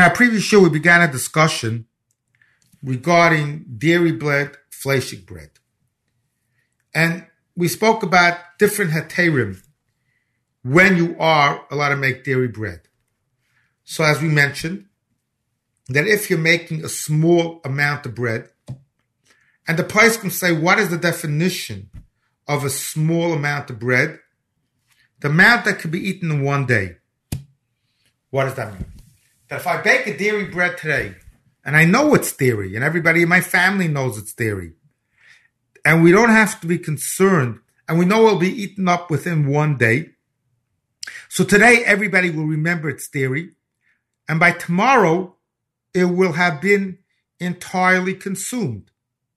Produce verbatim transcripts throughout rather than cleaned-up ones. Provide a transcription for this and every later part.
our previous show, we began a discussion regarding dairy bread, fleshig bread. And we spoke about different heterim when you are allowed to make dairy bread. So as we mentioned, that if you're making a small amount of bread, and the price can say, what is the definition of a small amount of bread? The amount that could be eaten in one day. What does that mean? That if I bake a dairy bread today, and I know it's dairy, and everybody in my family knows it's dairy, and we don't have to be concerned, and we know it'll be eaten up within one day. So today, everybody will remember it's dairy, and by tomorrow, it will have been entirely consumed.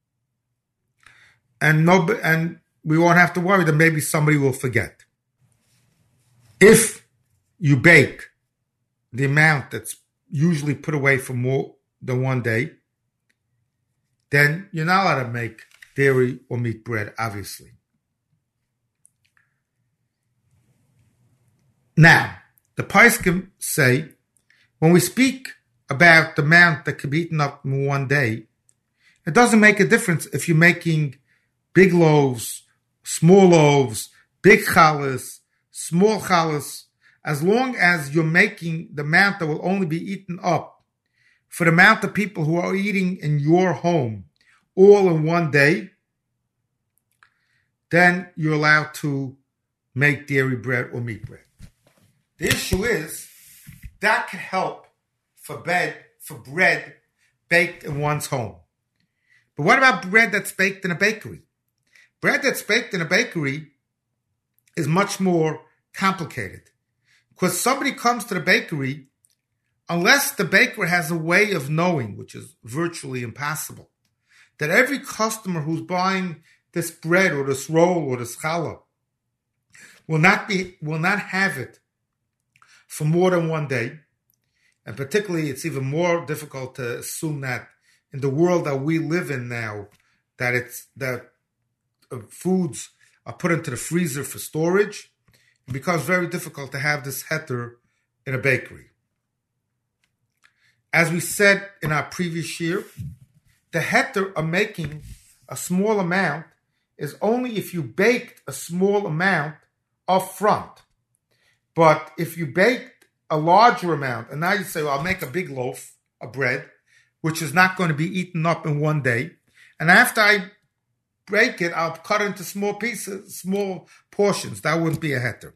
And no, and we won't have to worry that maybe somebody will forget. If you bake the amount that's usually put away for more than one day, then you're not allowed to make dairy or meat bread, obviously. Now, the poskim say, when we speak about the amount that can be eaten up in one day, it doesn't make a difference if you're making big loaves, small loaves, big challahs, small challahs, as long as you're making the amount that will only be eaten up for the amount of people who are eating in your home all in one day, then you're allowed to make dairy bread or meat bread. The issue is that can help for bread, for bread baked in one's home. But what about bread that's baked in a bakery? Bread that's baked in a bakery is much more complicated. Because somebody comes to the bakery, unless the baker has a way of knowing, which is virtually impossible, that every customer who's buying this bread or this roll or this challah will not be will not have it for more than one day. And particularly, it's even more difficult to assume that in the world that we live in now, that it's that uh, foods are put into the freezer for storage. It becomes very difficult to have this heter in a bakery. As we said in our previous year, the heter of making a small amount is only if you baked a small amount up front. But if you baked a larger amount, and now you say, well, I'll make a big loaf of bread, which is not going to be eaten up in one day, and after I break it, I'll cut it into small pieces, small portions. That wouldn't be a heter.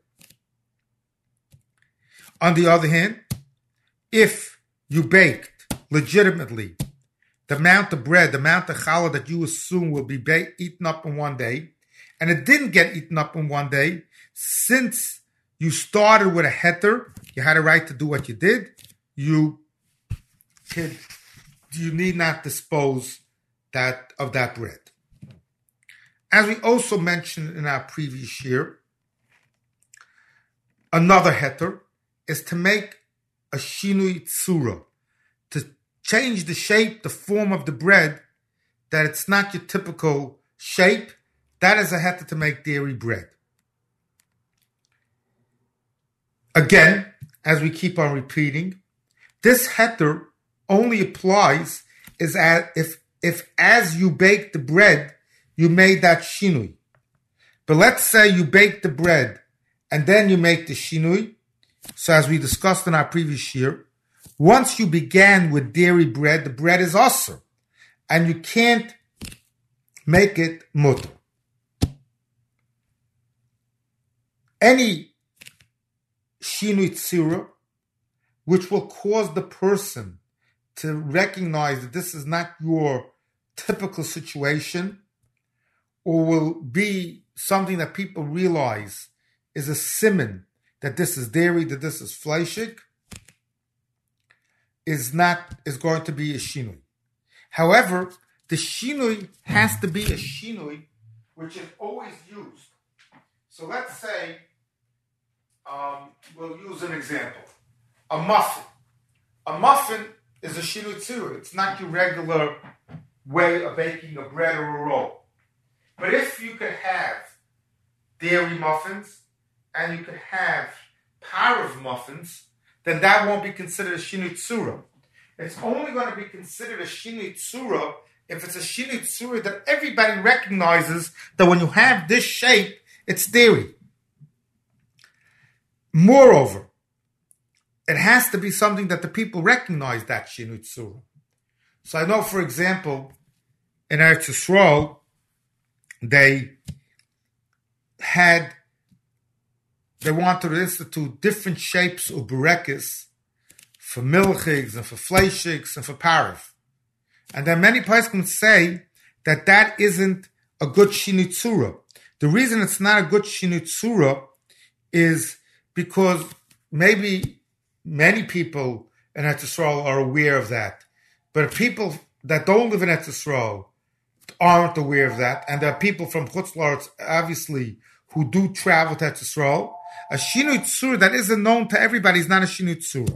On the other hand, if you baked legitimately the amount of bread, the amount of challah that you assume will be baked, eaten up in one day, and it didn't get eaten up in one day, since you started with a heter, you had a right to do what you did, you could, you need not dispose that of that bread. As we also mentioned in our previous year, another heter is to make a shinui tzura, to change the shape, the form of the bread, that it's not your typical shape. That is a heter to make dairy bread. Again, as we keep on repeating, this heter only applies is as if, if as you bake the bread, you made that shinui. But let's say you bake the bread and then you make the shinui. So as we discussed in our previous year, once you began with dairy bread, the bread is asur, and you can't make it mutter. Any shinui tzura, which will cause the person to recognize that this is not your typical situation, or will be something that people realize is a siman that this is dairy, that this is fleshig, is not is going to be a shinui. However, the shinui has to be a shinui which is always used. So let's say, um, we'll use an example. A muffin. A muffin is a shinui tzura. It's not your regular way of baking a bread or a roll. But if you could have dairy muffins and you could have parve muffins, then that won't be considered a shinui tzura. It's only going to be considered a shinui tsura if it's a shinui tsura that everybody recognizes that when you have this shape, it's dairy. Moreover, it has to be something that the people recognize that shinui tsura. So I know, for example, in Eretz Yisrael, they had, they wanted to institute different shapes of burekis for milchigs and for fleishigs and for parif. And then many poskim say that that isn't a good shinui tsura. The reason it's not a good shinui tsura is because maybe many people in Eretz Yisrael are aware of that. But people that don't live in Eretz Yisrael aren't aware of that. And there are people from Chutz La'aretz, obviously, who do travel to Eretz Yisrael. A shinui tsura that isn't known to everybody is not a shinui tsura.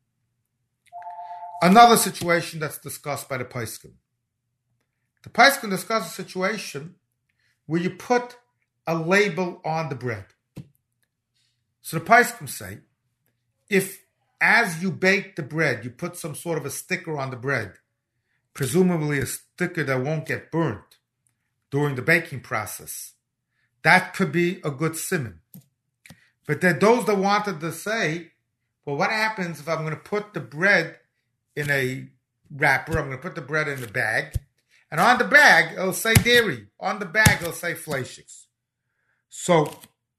Another situation that's discussed by the Paiskim. The Paiskim discuss a situation where you put a label on the bread. So the Paiskim say, if as you bake the bread, you put some sort of a sticker on the bread, presumably a sticker that won't get burnt during the baking process, that could be a good siman. But then those that wanted to say, well, what happens if I'm going to put the bread in a wrapper, I'm going to put the bread in the bag, and on the bag, it'll say dairy. On the bag, it'll say fleishiks. So,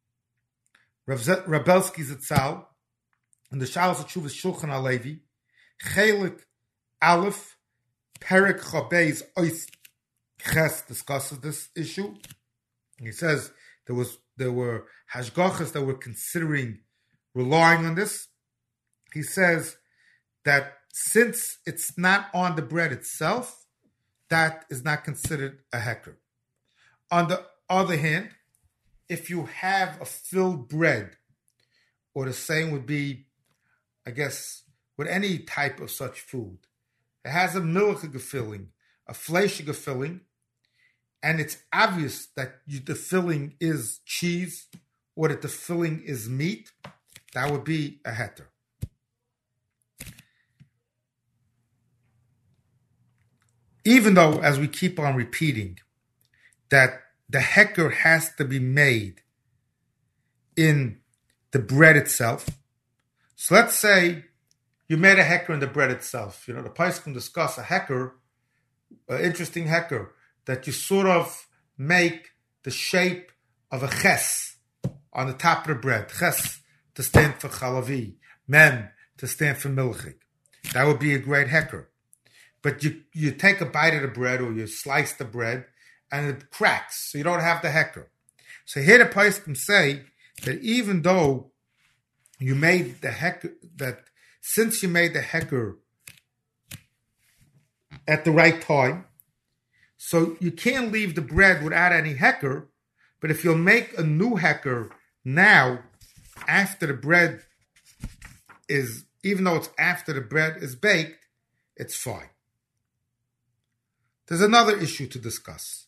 Rav Belsky Zatzal, in the Shalos HaTshuvas Shulchan HaLevi, Chelik Aleph, Perek Chabez Ois Ches discusses this issue. He says there was there were hashgachas that were considering relying on this. He says that since it's not on the bread itself, that is not considered a heker. On the other hand, if you have a filled bread, or the same would be, I guess, with any type of such food, it has a milchige filling, a fleishige filling, and it's obvious that you, the filling is cheese or that the filling is meat, that would be a heter. Even though, as we keep on repeating, that the heker has to be made in the bread itself. So let's say you made a heker in the bread itself. You know, the Paiskim discuss a heker, an interesting heker, that you sort of make the shape of a ches on the top of the bread. Ches to stand for chalavi, mem to stand for milchig. That would be a great heker. But you, you take a bite of the bread or you slice the bread and it cracks, so you don't have the heker. So here the Paiskim say that even though you made the heker, that since you made the heker at the right time, so you can't leave the bread without any heker, but if you'll make a new heker now, after the bread is, even though it's after the bread is baked, it's fine. There's another issue to discuss.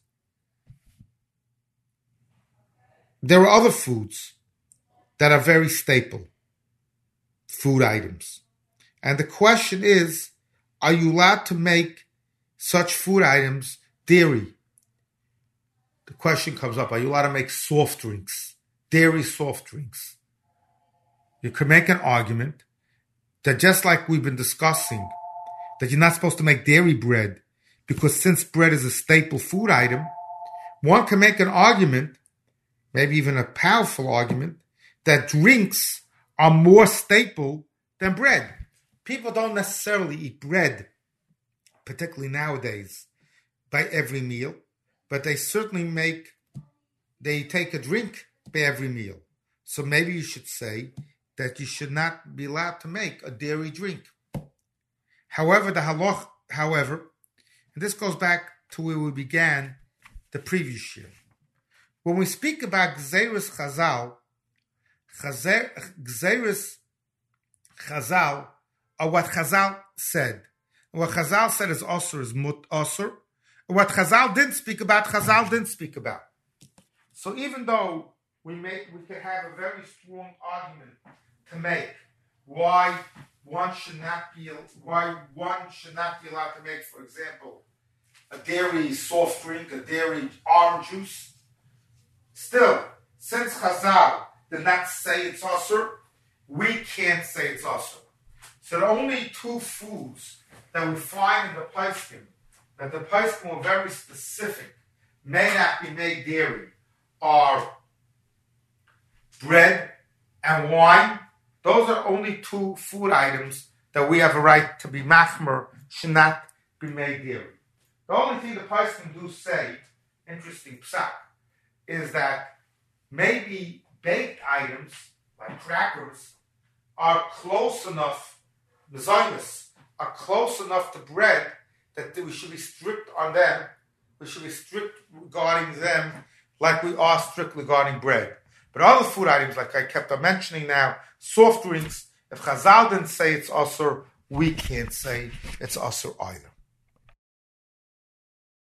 There are other foods that are very staple food items. And the question is, are you allowed to make such food items dairy? The question comes up, are you allowed to make soft drinks, dairy soft drinks? You could make an argument that just like we've been discussing, that you're not supposed to make dairy bread, because since bread is a staple food item, one can make an argument, maybe even a powerful argument, that drinks are more staple than bread. People don't necessarily eat bread, particularly nowadays, by every meal, but they certainly make, they take a drink by every meal. So maybe you should say that you should not be allowed to make a dairy drink. However, the halach, however, and this goes back to where we began the previous year. When we speak about Gzeirus Chazal, Gzeirus Chazal are what Chazal said. And what Chazal said is Osir, is Mut Osir. And what Chazal didn't speak about, Chazal didn't speak about. So even though we make, we could have a very strong argument to make why one should not be why one should not be allowed to make, for example, a dairy soft drink, a dairy orange juice. Still, since Chazal did not say it's asur, we can't say it's asur. So the only two foods that we find in the Paiskim, that the Paiskim were very specific, may not be made dairy, are bread and wine. Those are only two food items that we have a right to be machmer, should not be made dairy. The only thing the Paiskim do say, interesting psak, is that maybe baked items, like crackers, are close enough, the Zionists, are close enough to bread that we should be strict on them. We should be strict regarding them like we are strict regarding bread. But other food items, like I kept on mentioning now, soft drinks, if Chazal didn't say it's asur, we can't say it's asur either.